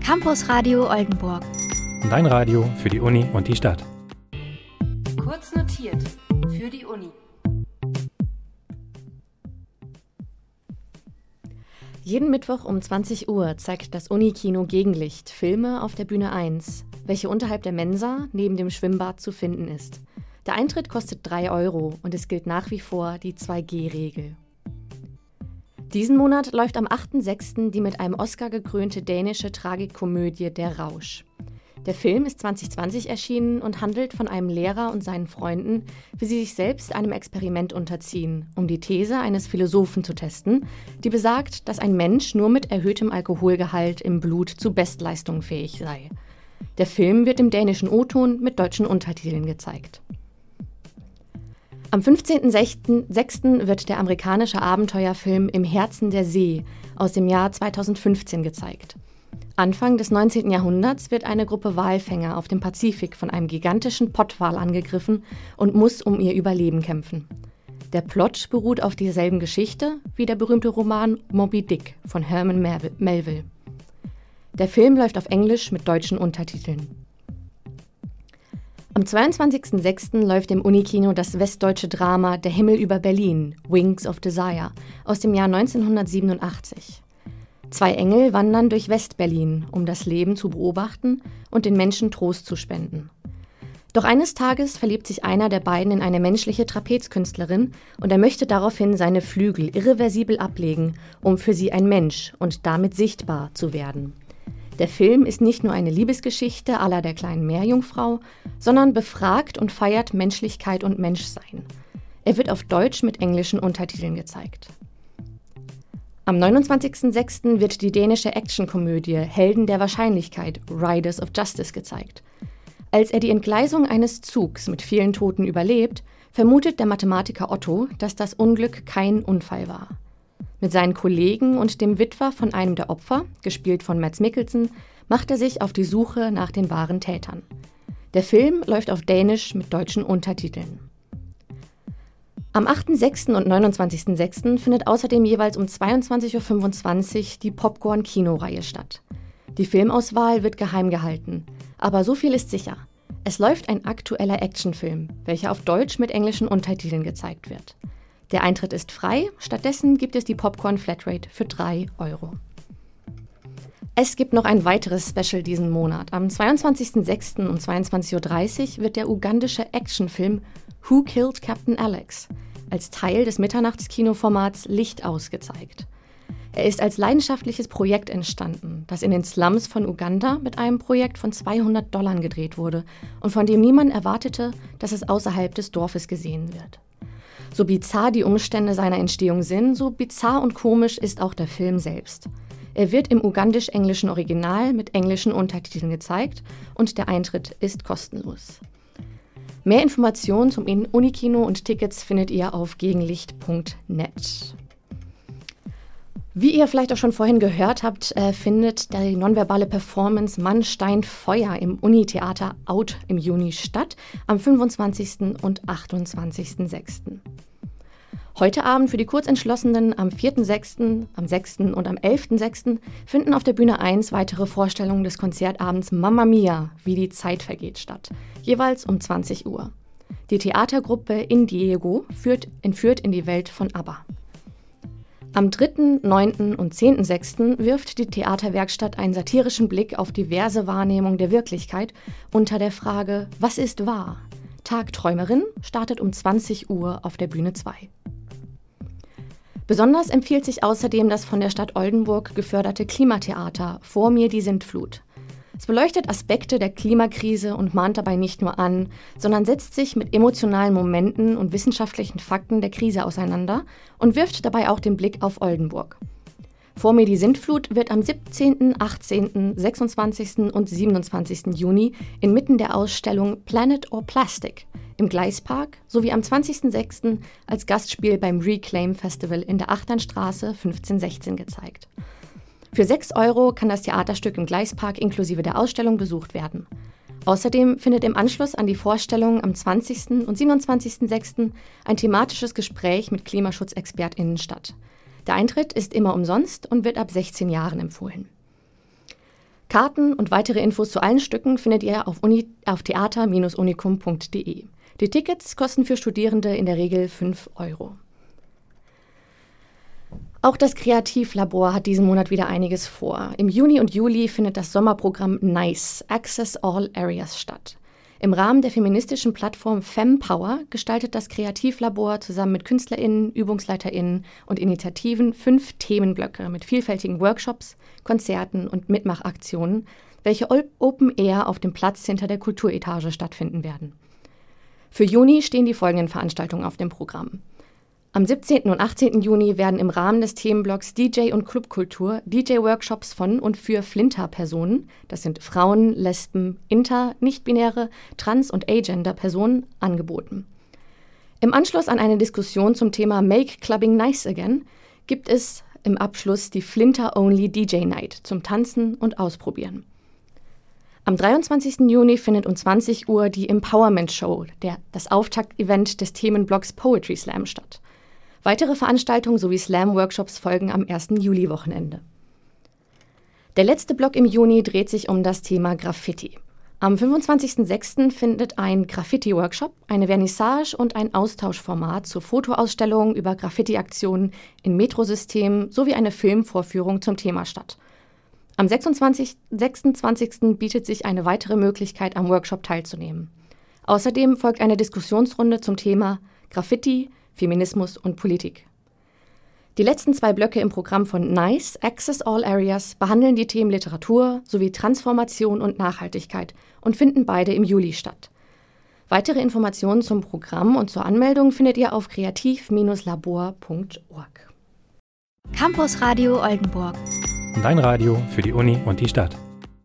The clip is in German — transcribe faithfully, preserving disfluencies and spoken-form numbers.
Campus Radio Oldenburg. Dein Radio für die Uni und die Stadt. Kurz notiert für die Uni. Jeden Mittwoch um zwanzig Uhr zeigt das Unikino Gegenlicht Filme auf der Bühne eins, welche unterhalb der Mensa neben dem Schwimmbad zu finden ist. Der Eintritt kostet drei Euro und es gilt nach wie vor die zwei G Regel. Diesen Monat läuft am achten sechsten die mit einem Oscar gekrönte dänische Tragikkomödie Der Rausch. Der Film ist zwanzig zwanzig erschienen und handelt von einem Lehrer und seinen Freunden, wie sie sich selbst einem Experiment unterziehen, um die These eines Philosophen zu testen, die besagt, dass ein Mensch nur mit erhöhtem Alkoholgehalt im Blut zu Bestleistungen fähig sei. Der Film wird im dänischen O-Ton mit deutschen Untertiteln gezeigt. Am fünfzehnten sechsten wird der amerikanische Abenteuerfilm Im Herzen der See aus dem Jahr zweitausendfünfzehn gezeigt. Anfang des neunzehnten Jahrhunderts wird eine Gruppe Walfänger auf dem Pazifik von einem gigantischen Pottwal angegriffen und muss um ihr Überleben kämpfen. Der Plot beruht auf derselben Geschichte wie der berühmte Roman Moby Dick von Herman Melville. Der Film läuft auf Englisch mit deutschen Untertiteln. Am zweiundzwanzigsten sechsten läuft im Unikino das westdeutsche Drama Der Himmel über Berlin, Wings of Desire, aus dem Jahr neunzehnhundertsiebenundachtzig. Zwei Engel wandern durch Westberlin, um das Leben zu beobachten und den Menschen Trost zu spenden. Doch eines Tages verliebt sich einer der beiden in eine menschliche Trapezkünstlerin und er möchte daraufhin seine Flügel irreversibel ablegen, um für sie ein Mensch und damit sichtbar zu werden. Der Film ist nicht nur eine Liebesgeschichte à la der kleinen Meerjungfrau, sondern befragt und feiert Menschlichkeit und Menschsein. Er wird auf Deutsch mit englischen Untertiteln gezeigt. Am neunundzwanzigsten sechsten wird die dänische Actionkomödie Helden der Wahrscheinlichkeit, Riders of Justice, gezeigt. Als er die Entgleisung eines Zugs mit vielen Toten überlebt, vermutet der Mathematiker Otto, dass das Unglück kein Unfall war. Mit seinen Kollegen und dem Witwer von einem der Opfer, gespielt von Mads Mikkelsen, macht er sich auf die Suche nach den wahren Tätern. Der Film läuft auf Dänisch mit deutschen Untertiteln. Am achten sechsten und neunundzwanzigsten sechsten findet außerdem jeweils um zweiundzwanzig Uhr fünfundzwanzig die Popcorn-Kinoreihe statt. Die Filmauswahl wird geheim gehalten, aber so viel ist sicher. Es läuft ein aktueller Actionfilm, welcher auf Deutsch mit englischen Untertiteln gezeigt wird. Der Eintritt ist frei, stattdessen gibt es die Popcorn-Flatrate für drei Euro. Es gibt noch ein weiteres Special diesen Monat. Am zweiundzwanzigsten sechsten um zweiundzwanzig Uhr dreißig wird der ugandische Actionfilm Who Killed Captain Alex als Teil des Mitternachtskinoformats Licht aus gezeigt. Er ist als leidenschaftliches Projekt entstanden, das in den Slums von Uganda mit einem Projekt von zweihundert Dollar gedreht wurde und von dem niemand erwartete, dass es außerhalb des Dorfes gesehen wird. So bizarr die Umstände seiner Entstehung sind, so bizarr und komisch ist auch der Film selbst. Er wird im ugandisch-englischen Original mit englischen Untertiteln gezeigt und der Eintritt ist kostenlos. Mehr Informationen zum Unikino und Tickets findet ihr auf gegenlicht punkt net. Wie ihr vielleicht auch schon vorhin gehört habt, äh, findet die nonverbale Performance Mann, Stein, Feuer im Uni-Theater Out im Juni statt, am fünfundzwanzigsten und achtundzwanzigsten sechsten Heute Abend für die Kurzentschlossenen am vierten sechsten, am sechsten und am elften sechsten finden auf der Bühne eins weitere Vorstellungen des Konzertabends Mamma Mia, wie die Zeit vergeht statt, jeweils um zwanzig Uhr. Die Theatergruppe In Diego führt, entführt in die Welt von ABBA. Am dritten, neunten und zehnten sechsten wirft die Theaterwerkstatt einen satirischen Blick auf diverse Wahrnehmungen der Wirklichkeit unter der Frage Was ist wahr? Tagträumerin startet um zwanzig Uhr auf der Bühne zwei. Besonders empfiehlt sich außerdem das von der Stadt Oldenburg geförderte Klimatheater Vor mir die Sintflut. Es beleuchtet Aspekte der Klimakrise und mahnt dabei nicht nur an, sondern setzt sich mit emotionalen Momenten und wissenschaftlichen Fakten der Krise auseinander und wirft dabei auch den Blick auf Oldenburg. Vor mir die Sintflut wird am siebzehnten, achtzehnten, sechsundzwanzigsten und siebenundzwanzigsten Juni inmitten der Ausstellung Planet or Plastic im Gleispark sowie am zwanzigsten sechsten als Gastspiel beim Reclaim Festival in der Achternstraße fünfzehn sechzehn gezeigt. Für sechs Euro kann das Theaterstück im Gleispark inklusive der Ausstellung besucht werden. Außerdem findet im Anschluss an die Vorstellung am zwanzigsten und siebenundzwanzigsten sechsten ein thematisches Gespräch mit KlimaschutzexpertInnen statt. Der Eintritt ist immer umsonst und wird ab sechzehn Jahren empfohlen. Karten und weitere Infos zu allen Stücken findet ihr auf, Uni, auf theater Bindestrich unicum punkt de. Die Tickets kosten für Studierende in der Regel fünf Euro. Auch das Kreativlabor hat diesen Monat wieder einiges vor. Im Juni und Juli findet das Sommerprogramm NICE, Access All Areas statt. Im Rahmen der feministischen Plattform FemPower gestaltet das Kreativlabor zusammen mit KünstlerInnen, ÜbungsleiterInnen und Initiativen fünf Themenblöcke mit vielfältigen Workshops, Konzerten und Mitmachaktionen, welche Open Air auf dem Platz hinter der Kulturetage stattfinden werden. Für Juni stehen die folgenden Veranstaltungen auf dem Programm. Am siebzehnten und achtzehnten Juni werden im Rahmen des Themenblocks D J und Clubkultur D J-Workshops von und für Flinter-Personen, das sind Frauen, Lesben, Inter, nicht-binäre, Trans- und Agender-Personen, angeboten. Im Anschluss an eine Diskussion zum Thema Make Clubbing Nice Again gibt es im Abschluss die Flinter-Only D J Night zum Tanzen und Ausprobieren. Am dreiundzwanzigsten Juni findet um zwanzig Uhr die Empowerment Show, der, das Auftakt-Event des Themenblocks Poetry Slam statt. Weitere Veranstaltungen sowie Slam-Workshops folgen am ersten Juli-Wochenende. Der letzte Block im Juni dreht sich um das Thema Graffiti. Am fünfundzwanzigsten sechsten findet ein Graffiti-Workshop, eine Vernissage und ein Austauschformat zur Fotoausstellung über Graffiti-Aktionen in Metrosystemen sowie eine Filmvorführung zum Thema statt. Am sechsundzwanzigsten bietet sich eine weitere Möglichkeit, am Workshop teilzunehmen. Außerdem folgt eine Diskussionsrunde zum Thema Graffiti, Feminismus und Politik. Die letzten zwei Blöcke im Programm von NICE, Access All Areas, behandeln die Themen Literatur sowie Transformation und Nachhaltigkeit und finden beide im Juli statt. Weitere Informationen zum Programm und zur Anmeldung findet ihr auf kreativ Bindestrich labor punkt org. Campus Radio Oldenburg. Dein Radio für die Uni und die Stadt.